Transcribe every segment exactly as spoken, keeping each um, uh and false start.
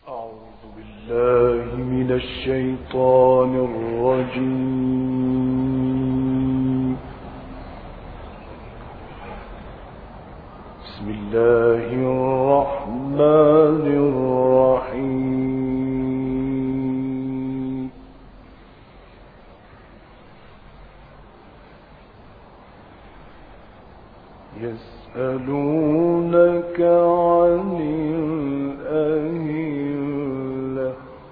أعوذ بالله من الشيطان الرجيم. بسم الله الرحمن الرحيم. يسألونك عن الأهلة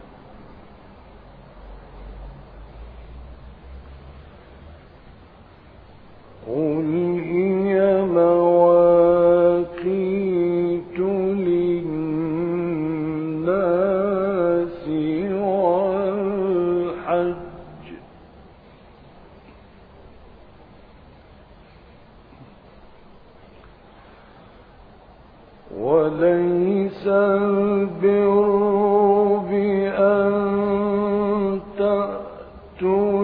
قل هي مواقيت للناس والحج وليس البر بأن تأتوا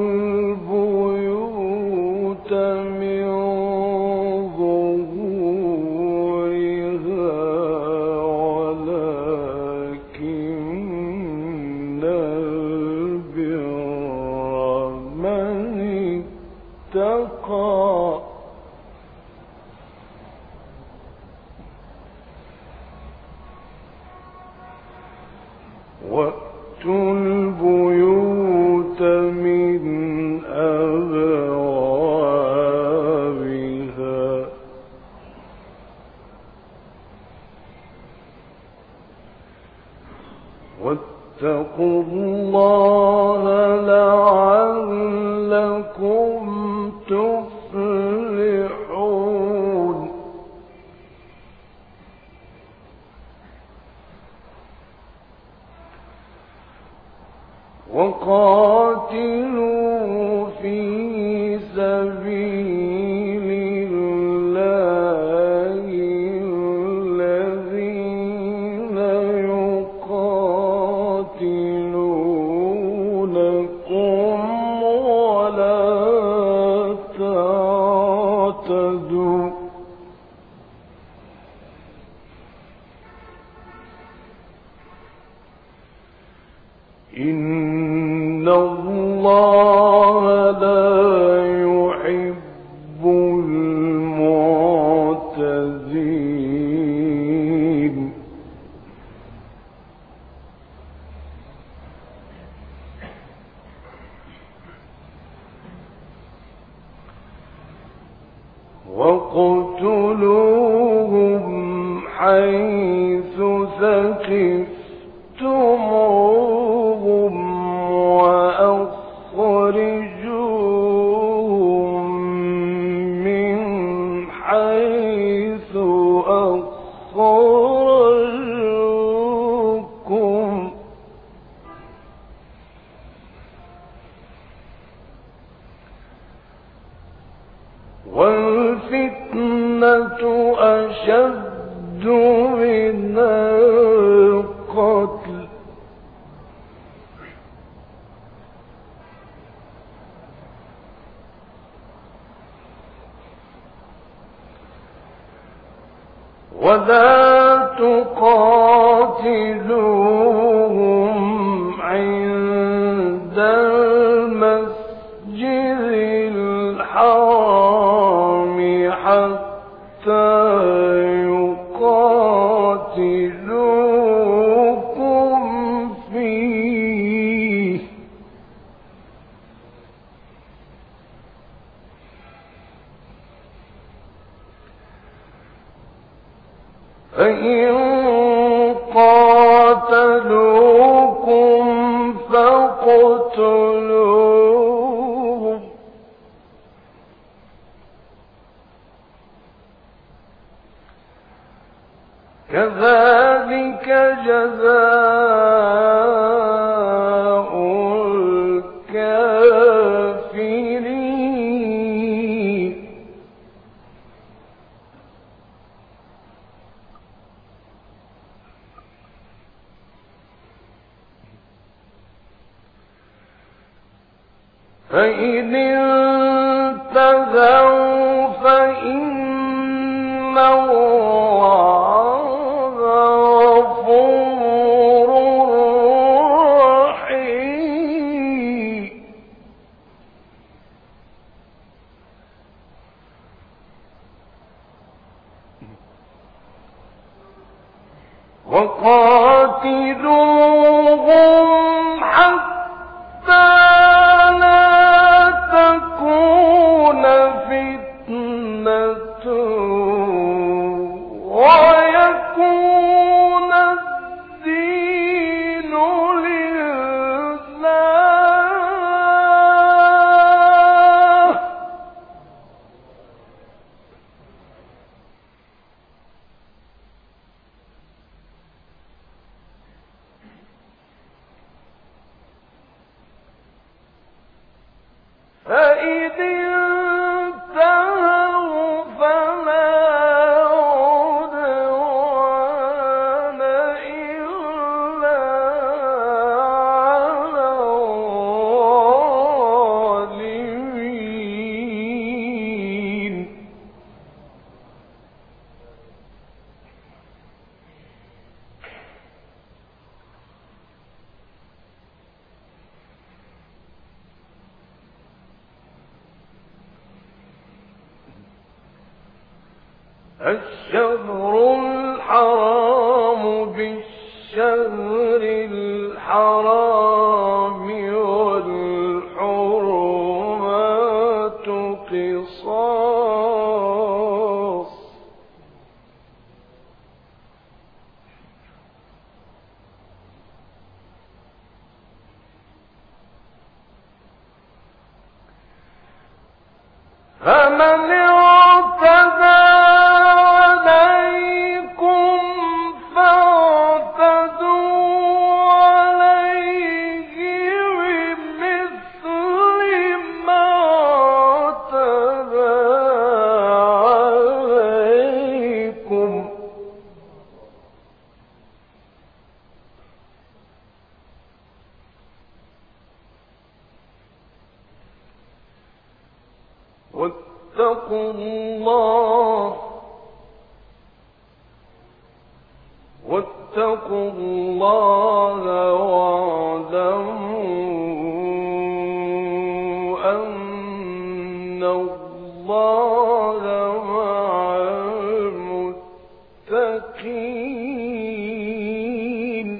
البيوت من ظهورها ولكن البر من اتقى وَأْتُوا الْبُيُوتَ مِنْ أَبْوَابِهَا وَاتَّقُوا اللَّهَ لَعَلَّكُمْ تُفْلِحُونَ. وقاتلوا في سبيل الله الذين يقاتلونكم ولا تعتدوا إن الله لا يحب المعتدين. وَاقْتُلُوهُمْ حَيْثُ ثَقِفْتُمُوهُمْ وَأَخْرِجُوهُمْ مِنْ حَيْثُ أَخْرَجُوكُمْ وَالْفِتْنَةُ أَشَدُّ مِنَ الْقَتْلِ وَلَا تُقَاتِلُوهُمْ عِندَ الْمَسْجِدِ الْحَرَامِ حَتَّى يُقَاتِلُوكُمْ فِيهِ فَإِن قَاتَلُوكُمْ فَاقْتُلُوهُمْ كَذَلِكَ جَزَاءُ الْكَافِرِينَ. فَإِنِ انتهوا فَإِنَّ اللَّهَ غَفُورٌ وقاتلوهم حتى لا تكون فتنة ويكون الدين لله. فإذ انتهوا فلا عدوان إلا على الظالمين. الشهر الحرام بالشهر الحرام والحرمات قصاص. فمن اعتدى عليكم فاعتدوا عليه بمثل ما اعتدى عليكم. واتقوا الله واتقوا الله واعلموا أن الله مع المتقين.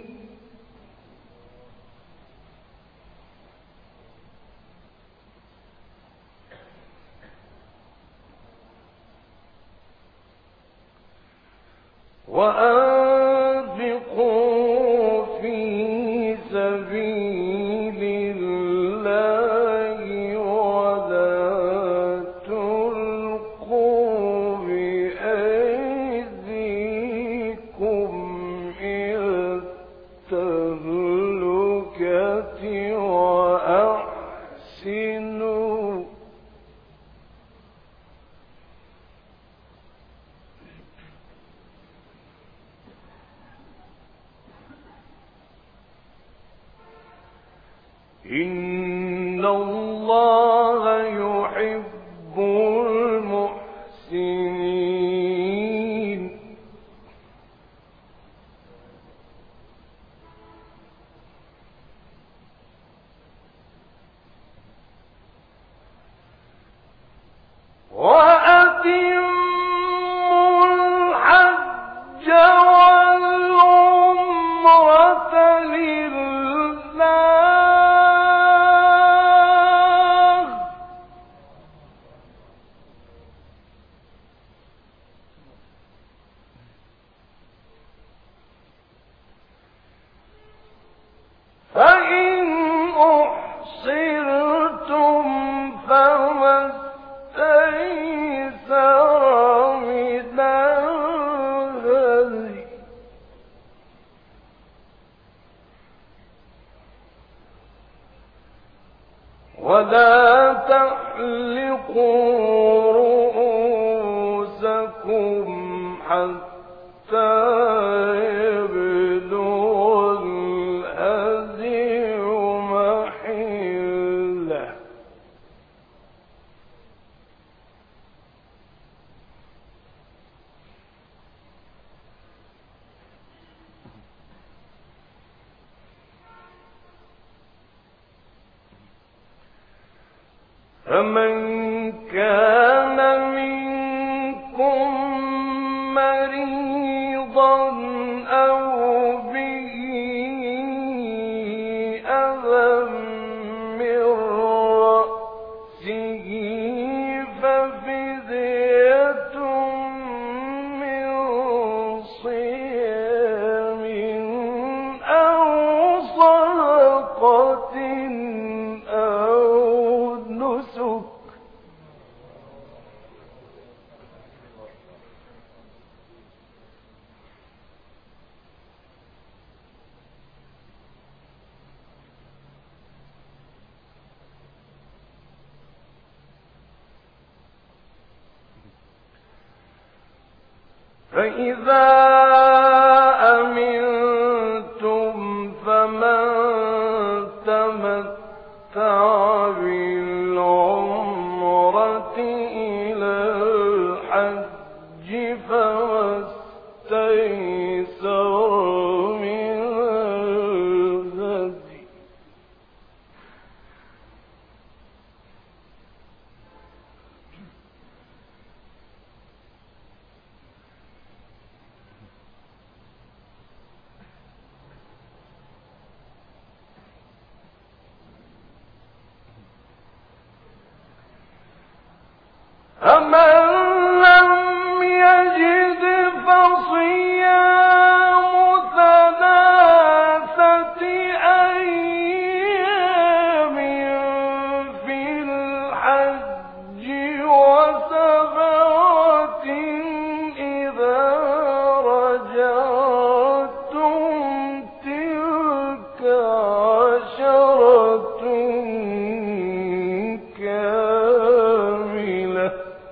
وأنفقوا في سبيل الله ولا تلقوا بأيديكم إلى التهلكة وأحسنوا إن الله يحب المحسنين. وأتموا الحج والعمرة لله فإن أحصرتم فما استيسر من الهدي ولا تحلقوا رؤوسكم حتى يبلغ الهدي محله. فمن كان منكم مريضا أو به أو نسك فإذا أمنتم فمن تمتع بالعمرة إلى الحج فما استيسر من الهدي فمن لم يجد فصيام ثلاثة أيام في الحج وسبعة إذا رجعتم تلك عشرة كاملة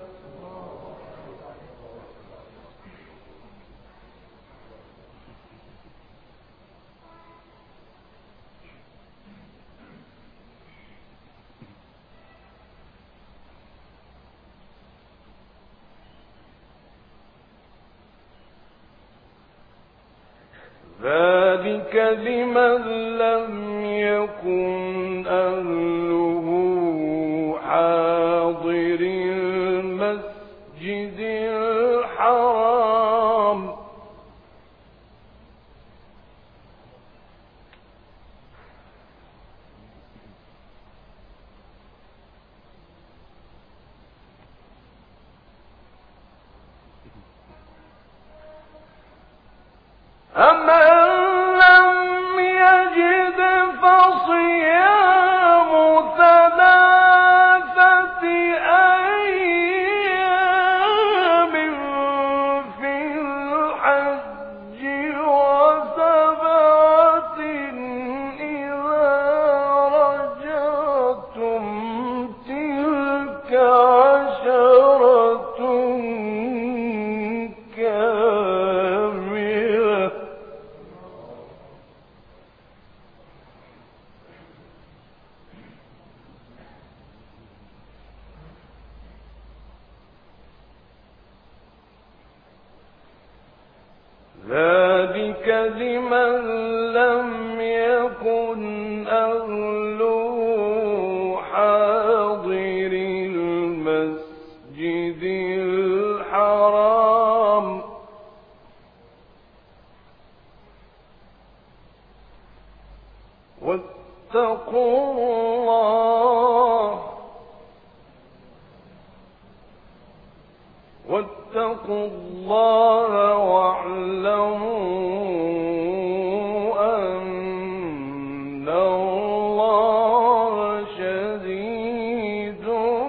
ذلك لمن لم يكن أهله حاضر المسجد الحرام أمن لم يجد فصيام ثلاثة أيام في الحج وسبعة إذا رجعتم تلك عشرة كاملة ذلك لمن لم يكن أهله حاضر المسجد الحرام واتقوا الله واتقوا الله واعلموا أن الله شديد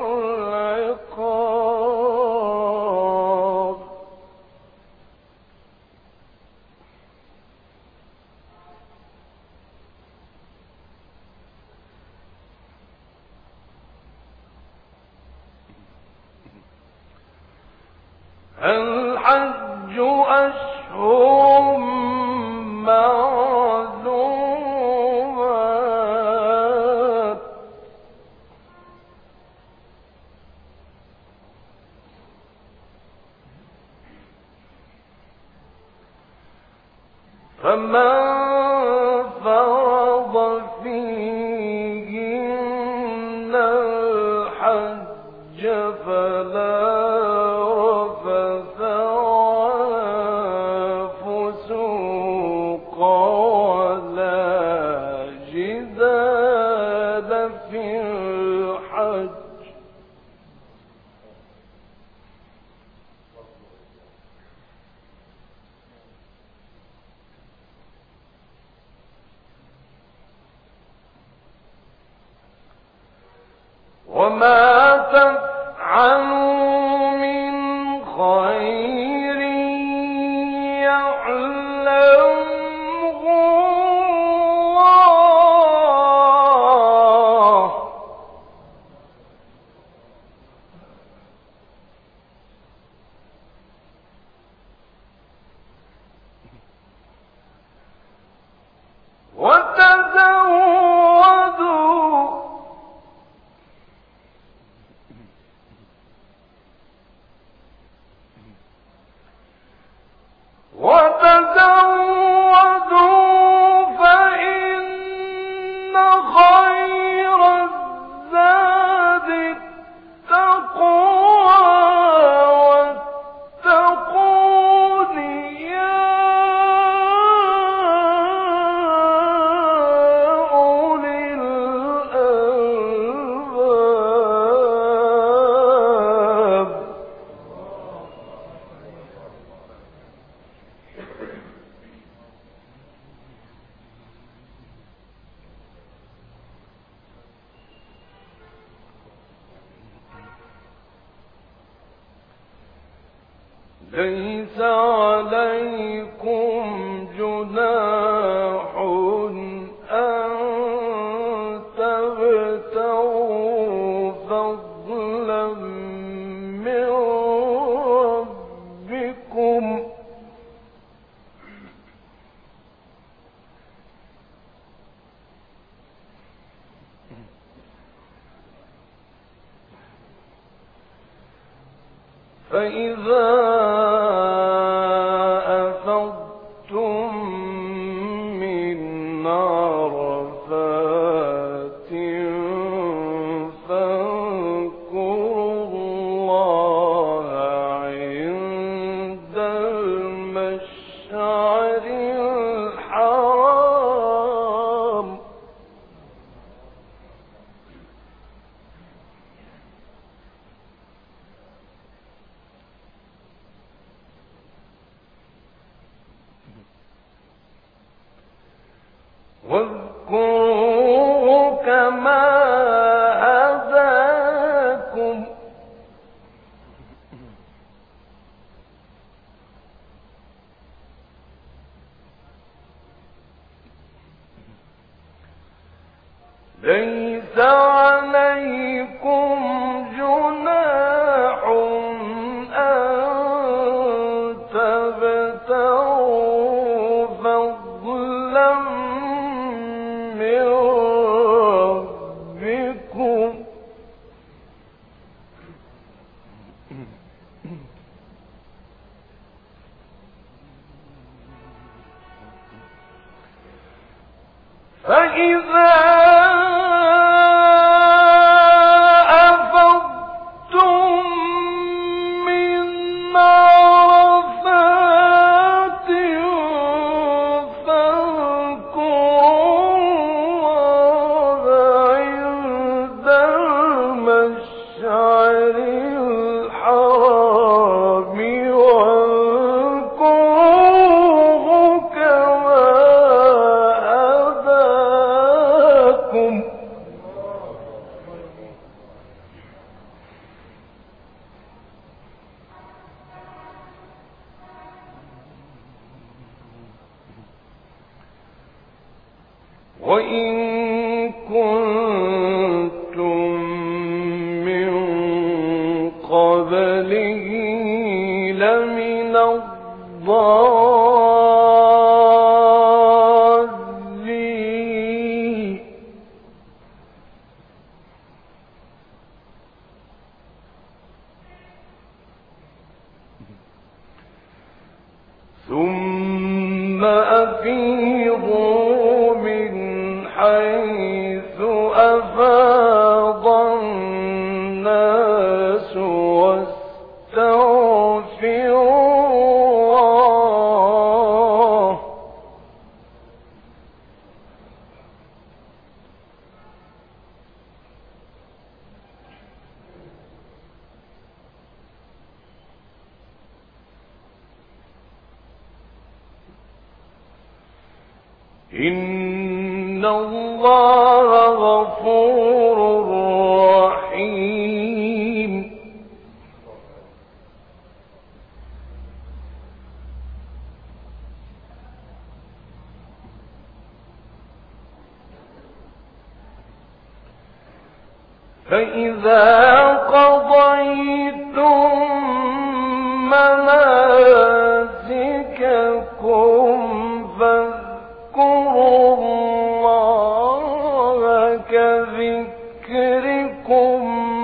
العقاب الحج أشهر معلومات فمن فرض فيهن الحج فلا وما تفعلوا من خير يعلمه الله وتزودوا وتزودوا فإن خير الزاد التقوى واتقون يا أولي الألباب. ليس عليكم جناح أن تبتغوا فضلا من ربكم فإذا أفضتم من عرفات فاذكروا الله عند المشعر الحرام واذكروه كما هداكم ليس عليكم جناح أن تبتغوا فضلا من ربكم فإذا أفضتم من عرفات فاذكروا الله عند المشعر الحرام واذكروه كما هداكم وإن كنتم من قبله لمن الضالين ثم أفيضوا من حيث أفاض الناس واستغفروا الله إن الله غفور رحيم فإذا قضيتم مناسككم فاذكروا الله كذكركم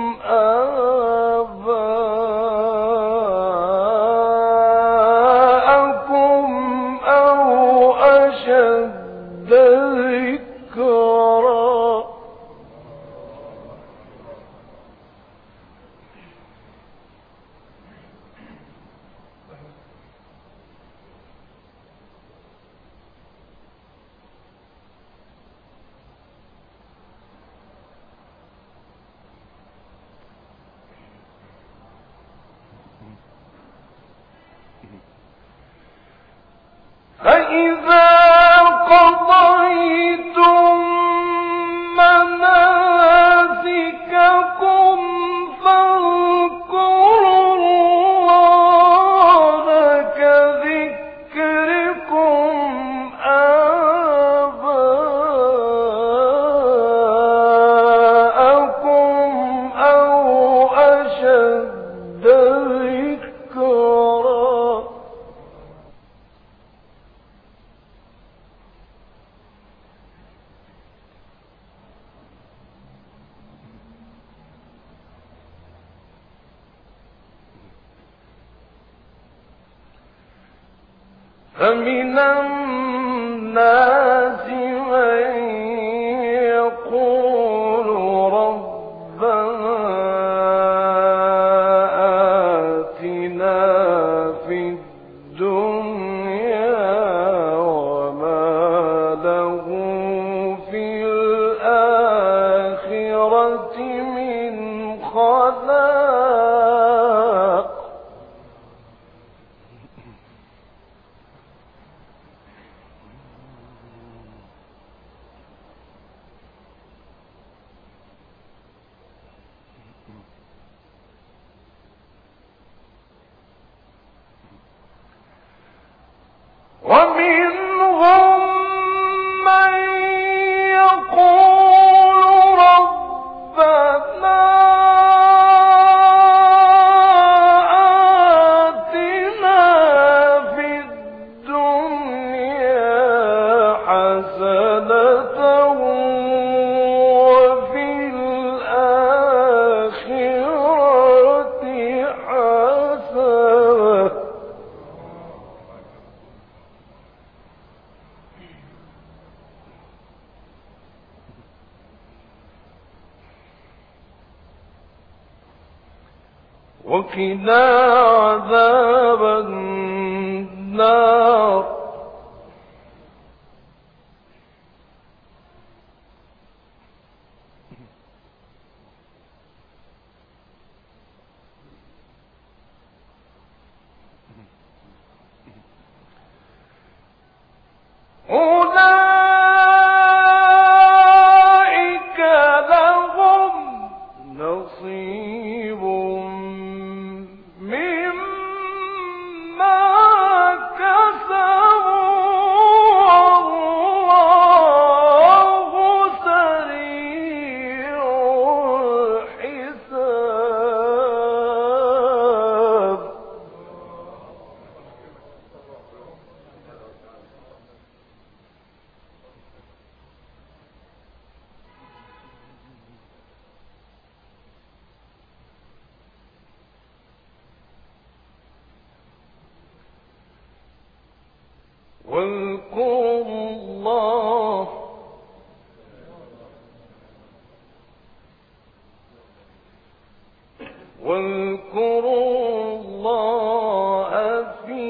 آباءكم أو أشد ذكرا. فإذا قضيتم مناسككم فاذكروا الله كذكركم آباءكم أو أشد ذكرا. فمن الناس من يقول ربنا آتنا في الدنيا وما له في الآخرة من خلاق. ومنهم من يقول ربنا آتنا في الدنيا حسنة وفي الآخرة حسنة. وقنا عذاب النار. أولئك لهم نصيب مما كسبوا والله سريع الحساب. واذكروا الله واذكروا الله في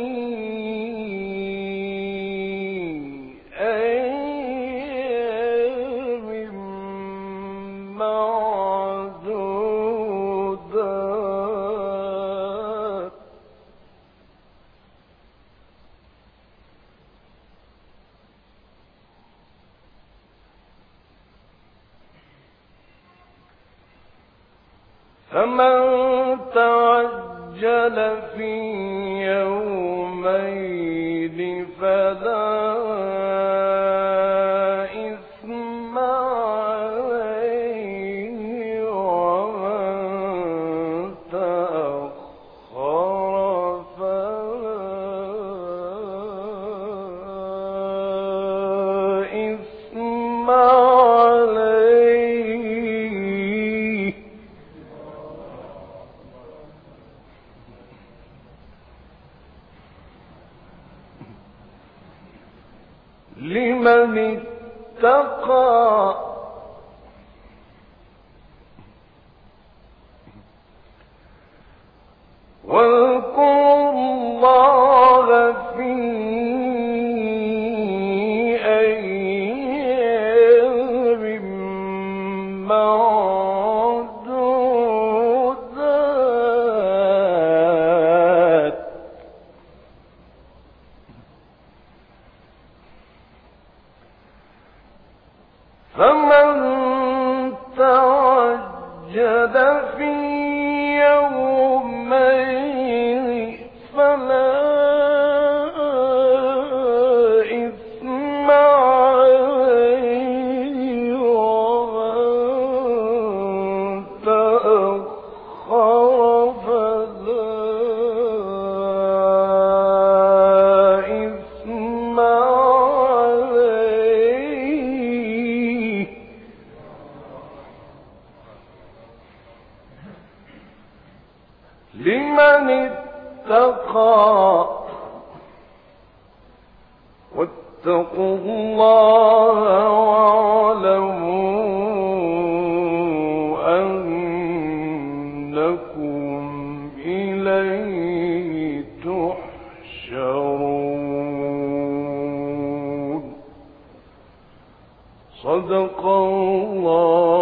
أيام معدودات. فمن تعجل في يومين فلا إثم عليه اتقى واذكروا الله في أيام معدودات فمن تعجل في يومين فلا إثم عليه ومن تأخر فلا إثم عليه لمن اتقى واتقوا الله واعلموا أنكم إليه تحشرون. صدق الله